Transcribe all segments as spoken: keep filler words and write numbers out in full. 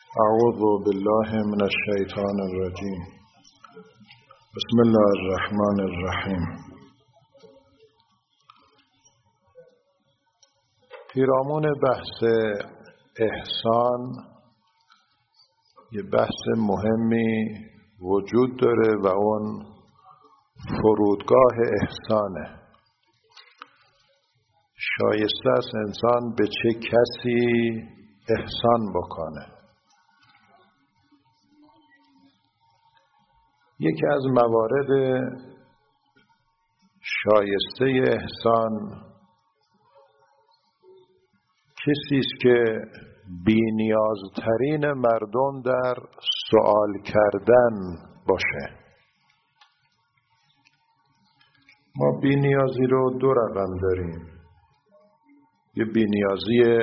اعوذ بالله من الشیطان الرجیم. بسم الله الرحمن الرحیم. پیرامون بحث احسان یه بحث مهمی وجود داره و اون فرودگاه احسانه. شایسته است انسان به چه کسی احسان بکنه. یکی از موارد شایسته احسان کسی است که بی‌نیازترین مردم در سوال کردن باشه. ما بی‌نیازی رو دو رقم داریم. یه بی‌نیازی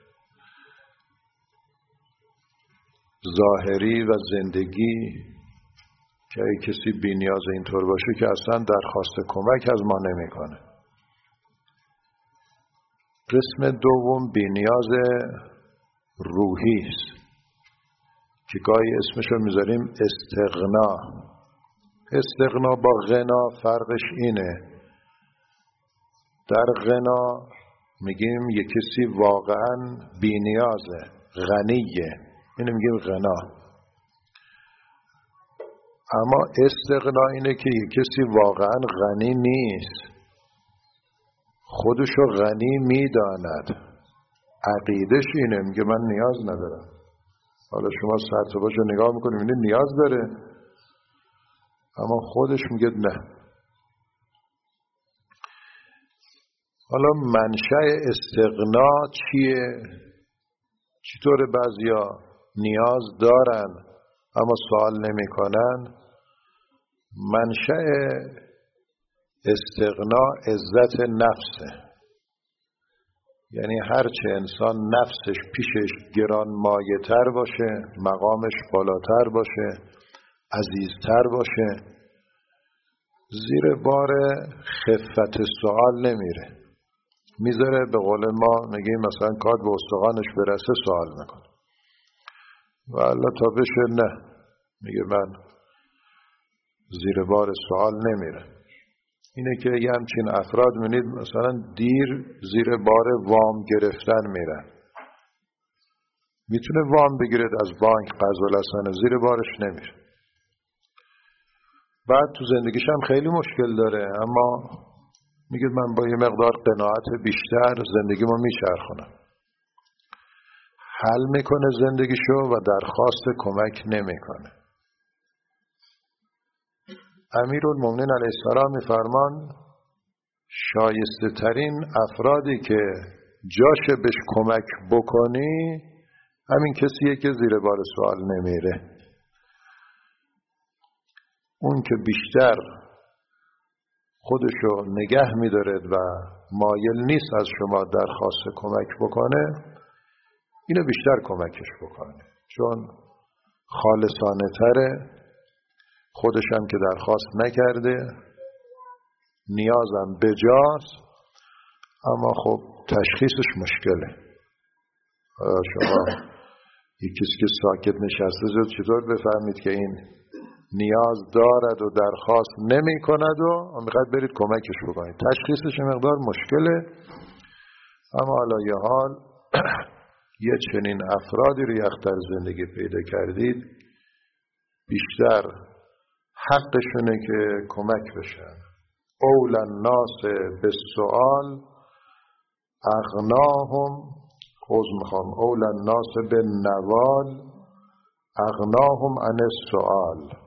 ظاهری و زندگی که اگه کسی بی‌نیاز اینطور باشه که اصلا درخواست کمک از ما نمیکنه. قسم دوم بی‌نیاز روحی است که گاهی اسمشو میذاریم استغنا. استغنا با غنا فرقش اینه. در غنا میگیم یک کسی واقعا بی‌نیازه، غنیه، اینو میگیم غنا. اما استغنا اینه که یک کسی واقعا غنی نیست، خودشو غنی میداند، عقیدش اینه، میگه من نیاز ندارم. حالا شما سر تا باشو نگاه میکنیم اینه نیاز داره، اما خودش میگه نه. حالا منشأ استغنا چیه؟ چطور بعضیا نیاز دارن اما سوال نمی کنن؟ منشأ استغنا عزت نفسه. یعنی هرچه انسان نفسش پیشش گرانمایه تر باشه، مقامش بالاتر باشه، عزیزتر باشه، زیر بار خفت سوال نمیره. میذاره به قول ما میگیم مثلا کار به استخوانش برسه سوال میکنه و الله تا بشه نه، میگه من زیر بار سوال نمیره. اینه که یه همچین افراد می‌بینید مثلا دیر زیر بار وام گرفتن میرن. میتونه وام بگیرد از بانک قرض الحسنه، زیر بارش نمیره. بعد تو زندگیش هم خیلی مشکل داره، اما میگه من با یه مقدار قناعت بیشتر زندگیمو میچرخونم. حل میکنه زندگیشو و درخواست کمک نمیکنه. امیرالمومنین علیه السلام میفرمان شایسته ترین افرادی که جاشه بهش کمک بکنی همین کسیه که زیر بار سوال نمیره. اون که بیشتر خودشو نگه میدارد و مایل نیست از شما درخواست کمک بکنه، اینو بیشتر کمکش بکنه، چون خالصانه تره، خودش هم که درخواست نکرده، نیازم بجاست، اما خب تشخیصش مشکله. شما یک کسی که ساکت نشسته زد چطور بفهمید که این نیاز دارد و درخواست نمی کند و میخواید برید کمکش بکنید؟ تشخیصش مقدار مشکله. اما حالا یه حال یه چنین افرادی رو یک در زندگی پیدا کردید بیشتر حقشونه که کمک بشن. اولا الناس بالسؤال اغناهم، خوز میخوام اولا الناس بالنوال اغناهم عن السؤال.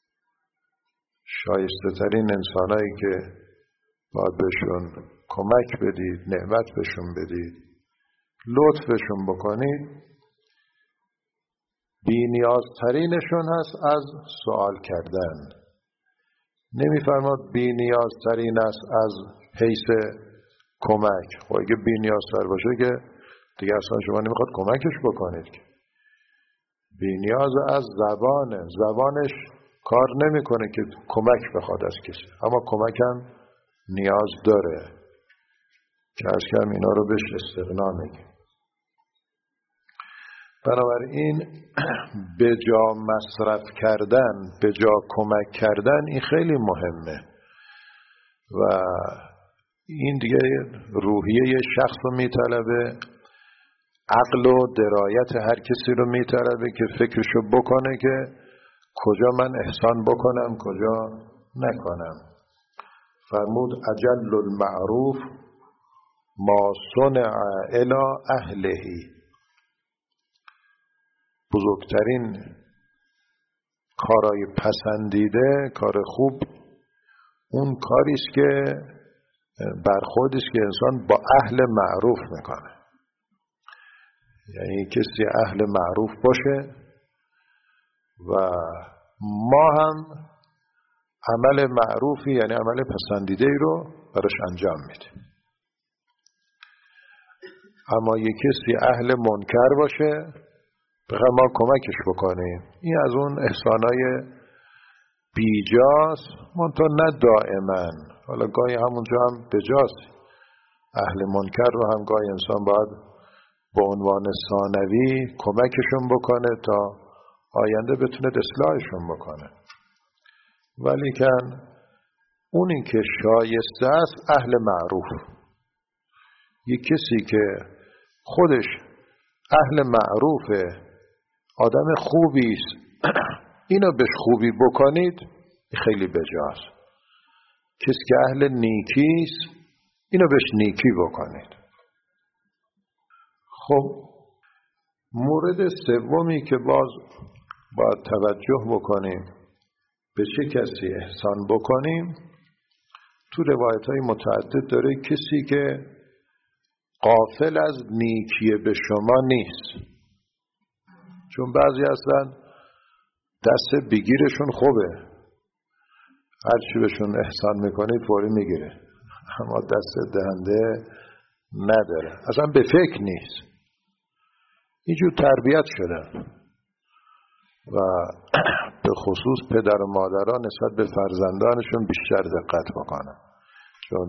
شایسته ترین انسانایی که باید بهشون کمک بدید، نعمت بهشون بدید، لطف بهشون بکنید، بی نیازترینشون هست از سوال کردن. نمیفرماد بی نیازترین است از حیث کمک. خب اگه بی نیازتر باشه که دیگه اصلا شما نمیخواد کمکش بکنید که. بی نیاز از زبانه، زبانش کار نمیکنه که کمک بخواد از کسی، اما کمک هم نیاز داره که از کم اینا رو بهش استغنا میگه. بنابراین به جا مصرف کردن، به جا کمک کردن، این خیلی مهمه و این دیگه روحیه شخص رو میطلبه، عقل و درایت هر کسی رو میطلبه که فکرشو بکنه که کجا من احسان بکنم کجا نکنم. فرمود اجل المعروف ما صنع الی اهلهی، بزرگترین کارهای پسندیده، کار خوب، اون کاری است که برخوردی است که انسان با اهل معروف میکنه. یعنی کسی اهل معروف باشه و ما هم عمل معروفی یعنی عمل پسندیده ای رو براش انجام میدیم. اما یک کسی اهل منکر باشه بخوام ما کمکش بکنیم، این از اون احسانای بیجاست، منتها نه دائما. حالا گاهی همونجا هم بجاست، اهل منکر رو هم گاهی انسان باید به عنوان ثانوی کمکشون بکنه تا آینده بتونه اصلاحشون بکنه. ولی کن اونی که شایسته است اهل معروف، یک کسی که خودش اهل معروفه، آدم خوبی است، اینو بهش خوبی بکنید خیلی بجاست. کسی که اهل نیکی است اینو بهش نیکی بکنید. خب مورد سومی که باز باید توجه بکنیم به چه کسی احسان بکنیم، تو روایت‌های متعدد داره کسی که غافل از نیکی به شما نیست. چون بعضی هستن دست بگیرشون خوبه، هرچی بهشون احسان میکنید فوری میگیره، اما دست دهنده نداره، اصلا به فکر نیست. اینجور تربیت شدن و به خصوص پدر و مادران نسبت به فرزندانشون بیشتر دقت بکنن، چون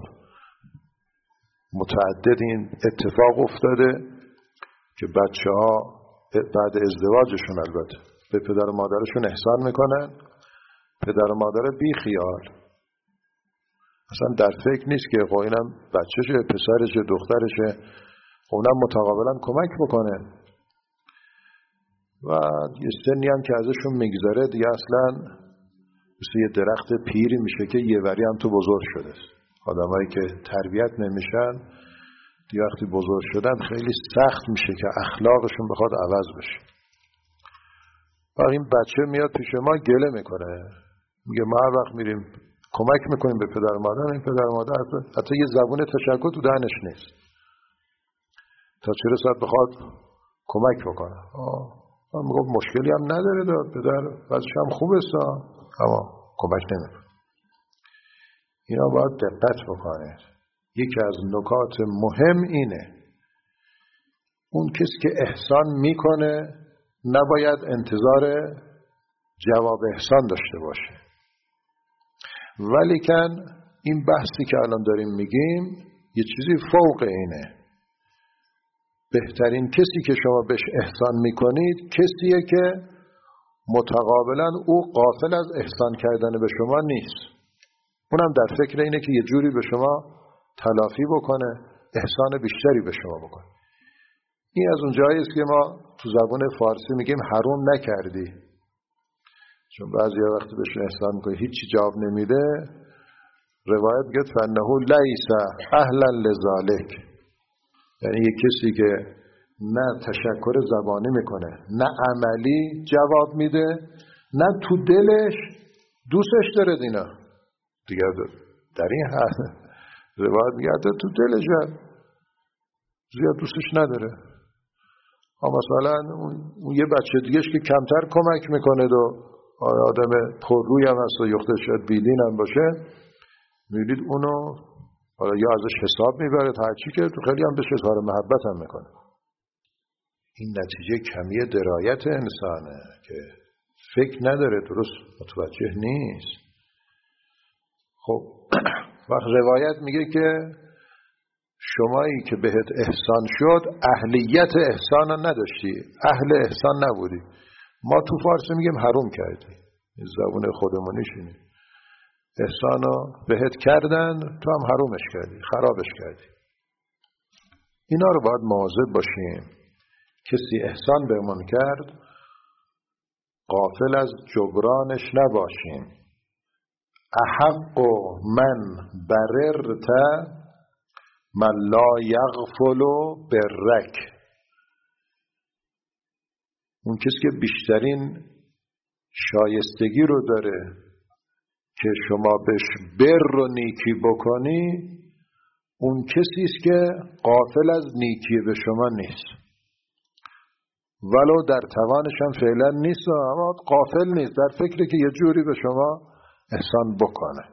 متعدد این اتفاق افتاده که بچه ها بعد ازدواجشون البته به پدر و مادرشون احسان میکنن، پدر و مادر بی خیال اصلا در فکر نیست که خب اینم بچهشه، پسرشه، دخترشه، خب اونم متقابلا کمک بکنه و یه سنی هم که ازشون میگذاره دیگه اصلا مثل یه درخت پیری میشه که یه وری هم تو بزرگ شده. آدمایی که تربیت نمیشن دیگه وقتی بزرگ شدن خیلی سخت میشه که اخلاقشون بخواد عوض بشه. و این بچه میاد پیش ما گله میکنه، میگه ما هر وقت میریم کمک میکنیم به پدر مادر، این پدر مادر حتی, حتی یه زبون تشکر تو دهنش نیست تا چه رسد بخواد کمک بکنه. من میگم مشکلی هم نداره داد پدر وضعش هم خوبه سا، اما کمک نمیکنه. اینا باید دقت بکنید. یکی از نکات مهم اینه اون کسی که احسان میکنه نباید انتظار جواب احسان داشته باشه. ولیکن این بحثی که الان داریم میگیم یه چیزی فوق اینه. بهترین کسی که شما بهش احسان میکنید کسیه که متقابلا او غافل از احسان کردن به شما نیست، اونم در فکر اینه که یه جوری به شما تلافی بکنه، احسان بیشتری به شما بکنه. این از اون جایی است که ما تو زبان فارسی میگیم حروم نکردی، چون بعضی وقتی بهش احسان میکنه هیچی جواب نمیده، روایت میگه فنهو لیس اهلا لذالک، یعنی یک کسی که نه تشکر زبانی میکنه نه عملی جواب میده نه تو دلش دوستش داره دینا دیگه در این حد روایت میگه تو دلش زیاد دوستش نداره. اما مثلا اون یه بچه دیگهش که کمتر کمک میکنه و آدم پرروی هم هست و یخته شاید بیدین هم باشه، میدید اونو حالا یا ازش حساب میبره هرچی که تو خیلی هم بهش اظهار محبت هم میکنه. این نتیجه کمی درایت انسانه که فکر نداره، درست متوجه نیست. خب وقت روایت میگه که شمایی که بهت احسان شد اهلیت احسان رو نداشتی، اهل احسان نبودی. ما تو فارسی میگیم حروم کردی، زبون خودمونیش اینه. احسان رو بهت کردن، تو هم حرومش کردی، خرابش کردی. اینا رو باید مواظب باشیم. کسی احسان بهمون کرد غافل از جبرانش نباشیم. احق من بررت من لا یغفل برک. اون کسی که بیشترین شایستگی رو داره که شما بهش بر و نیکی بکنی، اون کسی است که غافل از نیکی به شما نیست، ولو در توانش هم فعلا نیست، اما غافل نیست، در فکری که یه جوری به شما احسان بکنه.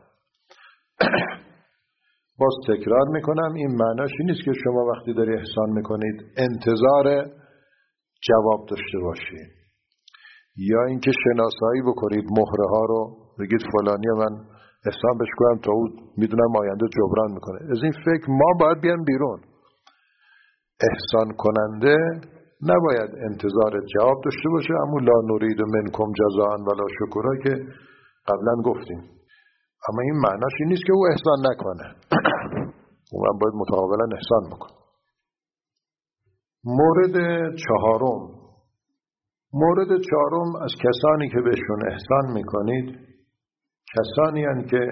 باز تکرار میکنم، این معناش این نیست که شما وقتی داری احسان میکنید انتظار جواب داشته باشید، یا اینکه شناسایی بکنید مهره ها رو، بگید فلانی من احسان بهش کنم تا او میدونم آینده جبران میکنه. از این فکر ما باید بیان بیرون. احسان کننده نباید انتظار جواب داشته باشه، اما لا نرید منکم جزاء ولا شکورا که قبلا گفتیم. اما این معناش این نیست که او احسان نکنه. او هم باید متقابلا احسان بکنه. مورد چهارم مورد چهارم از کسانی که بهشون احسان میکنید، کسانی هستند که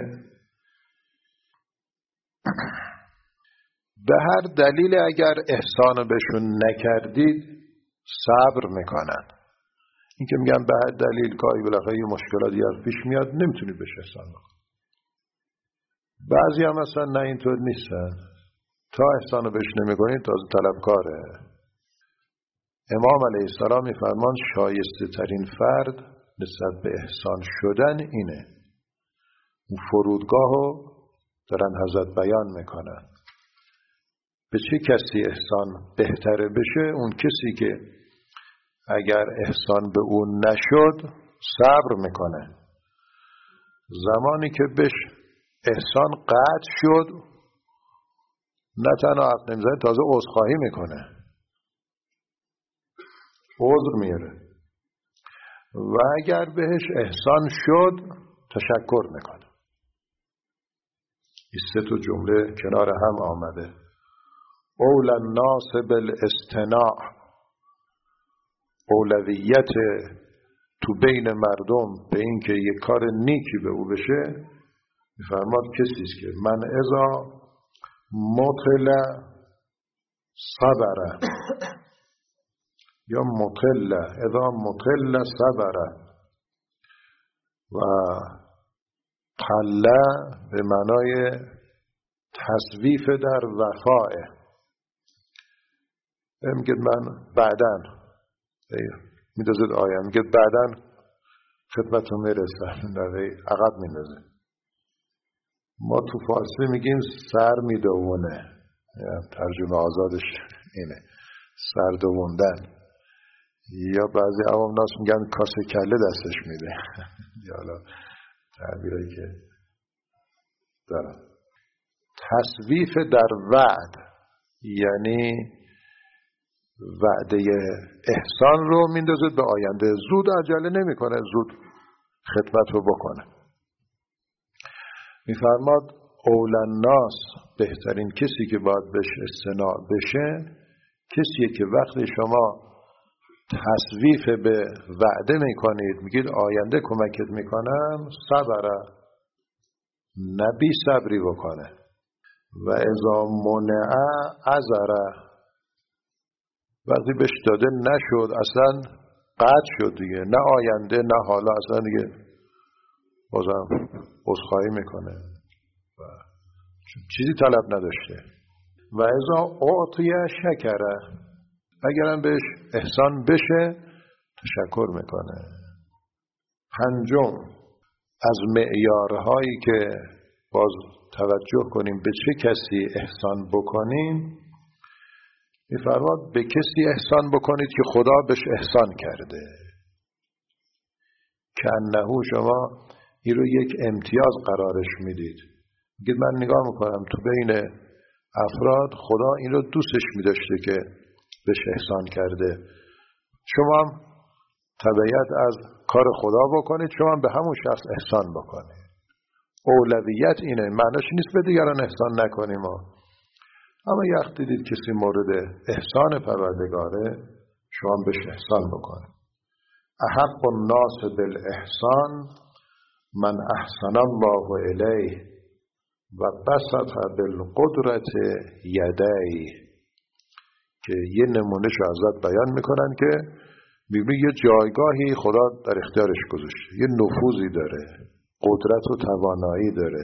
به هر دلیل اگر احسان بهشون نکردید صبر میکنن. این که میگن به هر دلیل گاهی بالاخره یه مشکلاتی از پیش میاد نمیتونید بهش احسان بکنید. بعضی هم مثلا نه اینطور نیستن، تا احسان بهش نمیکنید تازه طلبکاره. امام علیه السلام میفرمان شایسته ترین فرد نسبت به احسان شدن اینه. اون فرودگاه رو دارن حضرت بیان میکنن. به چه کسی احسان بهتره بشه؟ اون کسی که اگر احسان به اون نشد صبر میکنه. زمانی که بهش احسان قطع شد نه تنها حق نمیزنه، تازه عذرخواهی میکنه، عذر میاره. و اگر بهش احسان شد تشکر میکنه. این سه تا جمله کنار هم آمده. اول الناس بالاصطناع، اولویت تو بین مردم به این که یک کار نیکی به او بشه، میفرماد کسی است که من اذا مطل صبره یا مطل اذا مطل صبره و طله به معنای تصویف در وفاه. میگه من بعداً میدازد آیا میگه بعداً خدمتون میرسم، در عقب میندازه. ما تو فارسی میگیم سر میدونه، ترجمه آزادش اینه، سر دووندن. یا بعضی عوام ناس میگن کاسه کله دستش میده. یا حالا تعبیری که دارم. تصویف در وعد یعنی وعده احسان رو میندازه به آینده، زود عجله نمیکنه، زود خدمت رو بکنه. میفرماد اول الناس، بهترین کسی که باید بهش استناع بشه کسیه که وقتی شما تصویف به وعده میکنید، میگید آینده کمکت میکنم، صبره، نبی صبری بکنه. و اذا منع عذره، وقتی بهش داده نشد اصلا قطع شد دیگه، نه آینده نه حالا، اصلا دیگه بازم عذرخواهی میکنه و چیزی طلب نداشته. و اذا اعطی شکره، اگرم بهش احسان بشه تشکر میکنه. پنجم از معیارهایی که باز توجه کنیم به چه کسی احسان بکنیم، میفرماد به کسی احسان بکنید که خدا بهش احسان کرده، که انهو شما این رو یک امتیاز قرارش میدید. میگید من نگاه میکنم تو بین افراد خدا این رو دوستش می داشته که بهش احسان کرده. شما هم تبعیت از کار خدا بکنید، شما هم به همون شخص احسان بکنید. اولویت اینه، معناش نیست به دیگران احسان نکنیم ها. اما یک دیدید کسی مورد احسان پروردگاره، شما هم بهش احسان بکنید. احق الناس بالاحسان من احسن الله الیه و بسط بالقدرت یدیه، که یه نمونه شو ازت بیان میکنن که میبینی یه جایگاهی خدا در اختیارش گذاشته، یه نفوذی داره، قدرت و توانایی داره.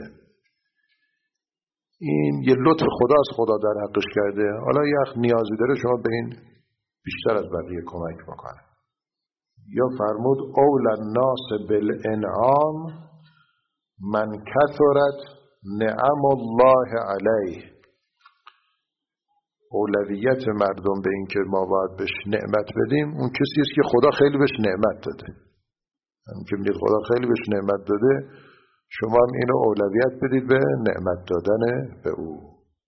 این یه لطف خداست، خدا در حقش کرده. حالا یک نیازی داره، شما به این بیشتر از بقیه کمک بکنه. یا فرمود اول الناس بالانعام من کثرت نعم الله علیه. اولویت مردم به این که ما باید بهش نعمت بدیم اون کسی است که خدا خیلی بهش نعمت داده. همین که میگید خدا خیلی بهش نعمت داده، شما هم اینو اولویت بدید به نعمت دادن به او.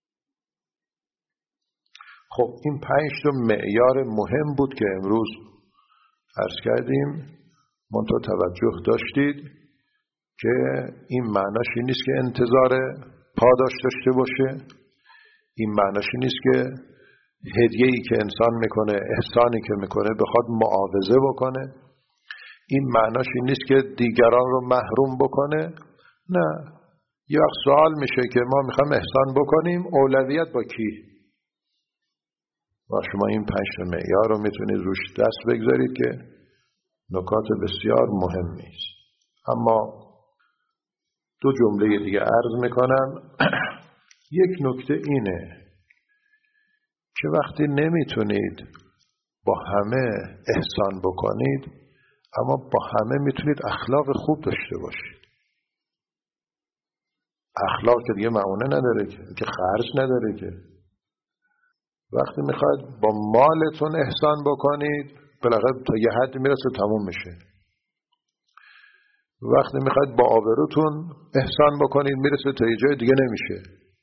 خب این پنج تا معیار مهم بود که امروز عرض کردیم. منتها توجه داشتید که این معناش این نیست که انتظار پاداش داشته باشه. این معناش این نیست که هدیه‌ای که انسان میکنه، احسانی که میکنه بخواد معاوضه بکنه. این معناش این نیست که دیگران رو محروم بکنه. نه، یه وقت سوال میشه که ما میخوایم احسان بکنیم، اولویت با کی؟ و شما این پنج تا معیار رو میتونید روش دست بگذارید که نکات بسیار مهمی است. اما دو جمله دیگه عرض میکنم. یک نکته اینه که وقتی نمیتونید با همه احسان بکنید، اما با همه میتونید اخلاق خوب داشته باشید. اخلاق که دیگه معونه نداره که که خرج نداره که. وقتی میخواید با مالتون احسان بکنید، بالاخره تا یه حد میرسه تموم میشه. وقتی میخواید با آبروتون احسان بکنید، میرسه تا یه جای دیگه نمیشه.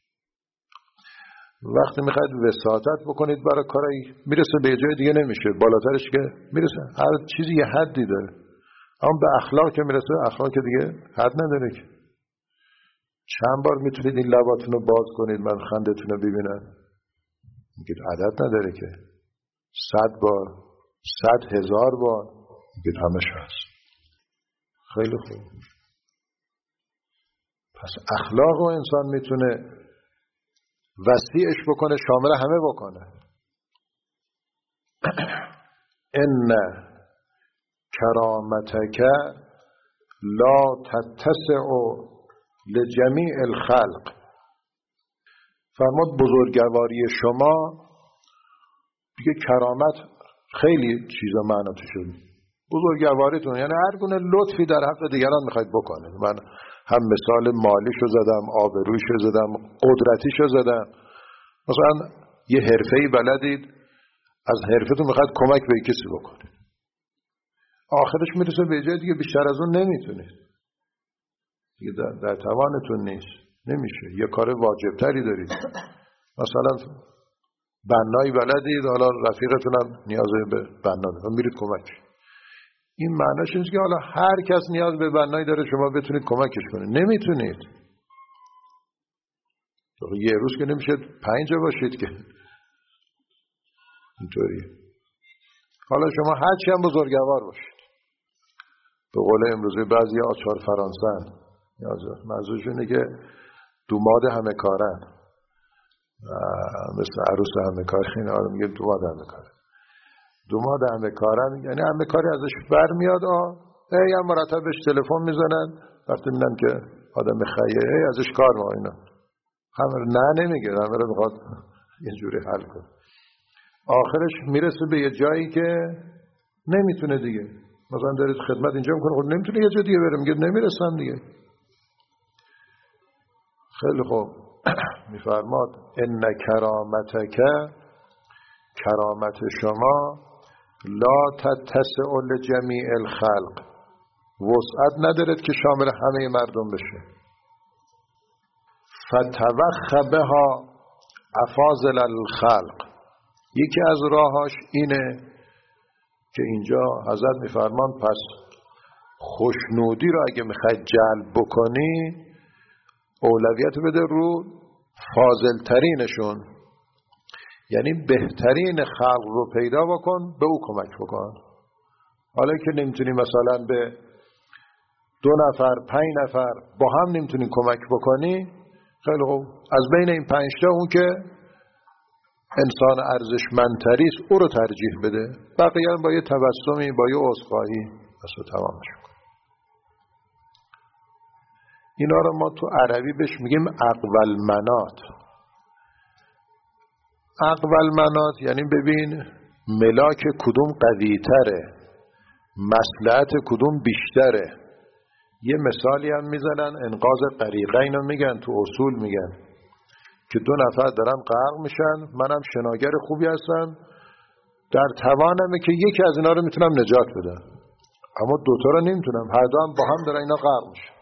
وقتی میخواید وساطت بکنید برای کاری، میرسه به یه جای دیگه نمیشه، بالاترش که میرسه. هر چیزی یه حدی داره. اما به اخلاق که میرسه، اخلاق که دیگه حد نداره که. چند بار میتونید این لباتون رو باز کنید من خندتون رو ببینم؟ میگید عدد نداره که. صد بار، صد هزار بار، میگید همش هست. خیلی خوب. پس اخلاق رو انسان میتونه وسیعش بکنه، شامل همه بکنه. ان کرامتک لا تتسع لجمیع الخلق. فرمود بزرگواری شما دیگه کرامت خیلی چیزا معنا تو شد. بزرگواریتون یعنی هر گونه لطفی در حق دیگران میخواید بکنید. من هم مثال مالیشو زدم، آبرویشو زدم، قدرتیشو زدم. مثلا یه حرفه‌ای بلدید، از حرفتون میخواید کمک به کسی بکنید، آخرش میرسه به جای دیگه بیشتر از اون نمیتونید دیگه، در, در توانتون نیست، نمیشه. یه کار واجبتری دارید. مثلا بنایی بلدید، حالا رفیقتون هم نیاز به بنا داره، میرید کمک. این معناش نیست که حالا هر کس نیاز به بنایی داره شما بتونید کمکش کنید، نمیتونید. یه روز که نمیشه پنج باشید که اینطوری. حالا شما هرچی هم بزرگوار باشید. به قول امروزه بعضی آچار فرانسن، منظورشونه که دوماد همه کارن، مثل عروس همه کار. این آدم میگه دوماد همه کارن. دوماد همه کارن یعنی همه کاری ازش برمیاد. آه ای هم مرتب بهش تلفن میزنن وقتی میبینن که آدم خیه، ای ازش کار ما اینا. همه نه نمیگه، همه رو میخواد اینجوری حل کنه. آخرش میرسه به یه جایی که نمیتونه دیگه. مثلا دارید خدمت اینجا میکنه، خود نمیتونه یه جا دیگه بره، میگه نمیرسم دیگه. خیلی خوب. میفرماد ان کرامتک، کرامت شما لا تتسع لجمیع الخلق، وسعت ندارد که شامل همه مردم بشه. فتوخ بها افاضل الخلق. یکی از راهاش اینه که اینجا حضرت میفرمان پس خوشنودی رو اگه میخوای جلب بکنی اولویت بده رو فاضل ترینشون، یعنی بهترین خلق رو پیدا بکن، به او کمک بکن. حالا که نمیتونی مثلا به دو نفر پنج نفر با هم نمیتونی کمک بکنی، خیلی خوب، از بین این پنج تا اون که انسان ارزشمندتری است او رو ترجیح بده، بقیه هم با یه تبسمی با یه عذرخواهی اصلا تمامش کن. اینا رو ما تو عربی بهش میگیم اقول منات. اقول منات یعنی ببین ملاک کدوم قوی تره، مصلحت کدوم بیشتره. یه مثالی هم میزنن، انقاذ غریقین رو میگن، تو اصول میگن که دو نفر دارن غرق میشن، منم شناگر خوبی هستم، در توانمه که یکی از اینا رو میتونم نجات بدم، اما دوتا رو نمیتونم، هر دو هم با هم دارن اینا غرق میشن،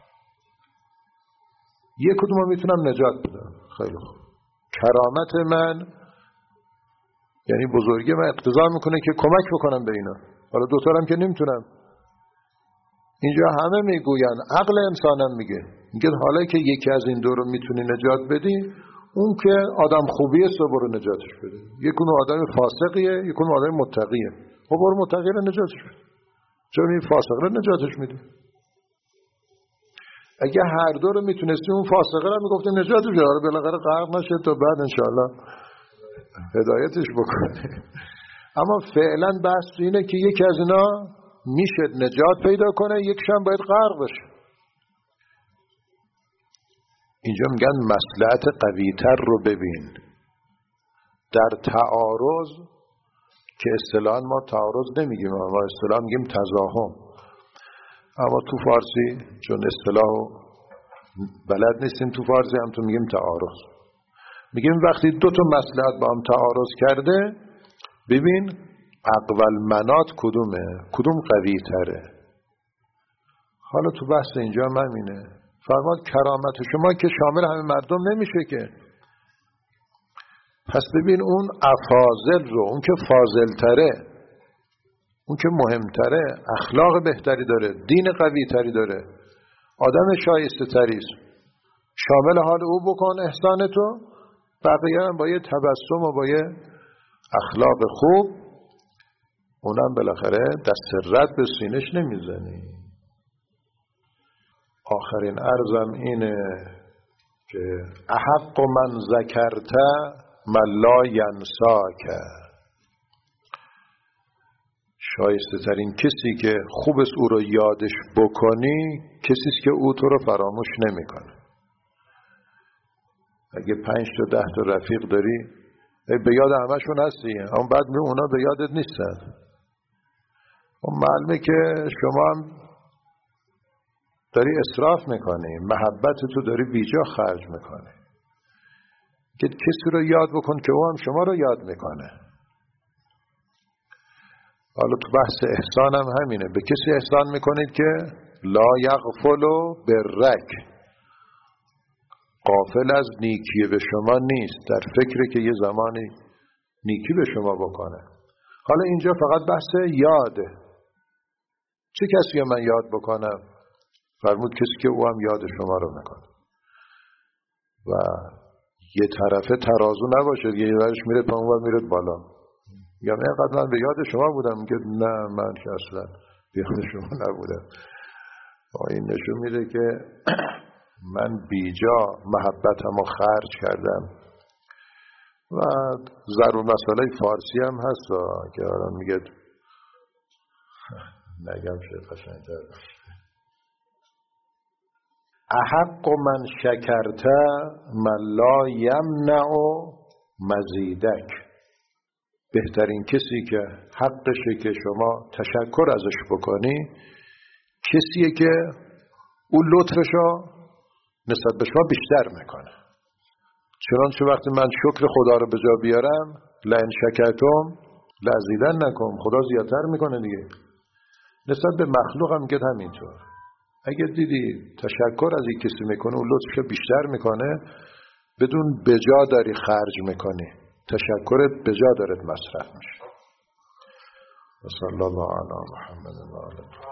یک کدوم رو میتونم نجات بدم. خیلی خوب، کرامت من یعنی بزرگی من اقتضا میکنه که کمک بکنم به اینا، حالا دوتا رو هم که نمیتونم. اینجا همه میگوین، عقل انسانم میگه میگه حالا که یکی از این دو رو میتونی نجات بدی، اون که آدم خوبیه سو برو نجاتش بده. یکون آدم فاسقیه، یکون آدم متقیه، خب برو متقی رو نجاتش بده، چون این فاسق رو نجاتش میده. اگه هر دو رو میتونستی اون فاسقه رو میگفتی نجاتش بده، حالا بالاخره غرق نشه تا بعد انشاءالله هدایتش بکنه. اما فعلا بحث اینه که یکی از اینا میشه نجات پیدا کنه، یکیش هم باید غرق بشه. اینجا میگن مصلحت قوی‌تر رو ببین. در تعارض که اصطلاحاً ما تعارض نمیگیم، ما اصطلاحاً میگیم تزاحم، اما تو فارسی چون اصطلاح بلد نیستیم تو فارسی هم تو میگیم تعارض. میگیم وقتی دو تا مصلحت با هم تعارض کرده، ببین اقول منات کدومه، کدوم قوی تره. حالا تو بحث اینجا هم همینه، فرماد کرامت شما که شامل همه مردم نمیشه که، پس ببین اون افاضل رو، اون که فاضل تره، اون که مهمتره، اخلاق بهتری داره، دین قوی تری داره، آدم شایسته تریست، شامل حال او بکن احسان تو، بقیه هم با یه تبسم و با یه اخلاق خوب، اونم بالاخره دست رد به سینش نمیزنی. آخرین عرضم اینه که احق من ذکرت من لا ینساک، شایسته ترین کسی که خوب است او رو یادش بکنی کسی است که او تو رو فراموش نمیکنه. اگه پنج تا ده تا رفیق داری به یاد همشون هستی، اما بعد می اونا به یادت نیستن، اون معلومه که شما هم داری اسراف میکنی، محبت تو داری بیجا خرج میکنی. که کسی رو یاد بکن که او هم شما رو یاد میکنه. حالا تو بحث احسان هم همینه، به کسی احسان میکنید که لا یغفلوا برک، غافل از نیکی به شما نیست، در فکره که یه زمانی نیکی به شما بکنه. حالا اینجا فقط بحث یاده، چه کسی رو من یاد بکنم؟ فرمود کسی که او هم یاد شما رو میکنه و یه طرفه ترازو نباشه، یه ورش میره پایین و میره بالا، یا نه قد من به یاد شما بودم، میگه نه من که اصلا به یاد شما نبودم. این نشون میده که من بیجا محبتم رو خرج کردم. و ضرور مسئله فارسی هم هست که آرام میگه نگم شد قشنگ‌تر، احق من شکرت من لا یمنع مزیدک، بهترین کسی که حقشه که شما تشکر ازش بکنی کسیه که اون لطفشو نسبت به شما بیشتر میکنه. چنانچه وقتی من شکر خدا رو به جا بیارم، لئن شکرتم لازیدنکم، خدا زیادتر میکنه دیگه. نسبت به مخلوق هم میگه همینطور، اگه دیدی تشکر از این کسی میکنه اون لطفشو بیشتر میکنه، بدون بجا داری خرج میکنی، تشکرت بجا دارد مصرف میشه. و صلی الله علی محمد و آله.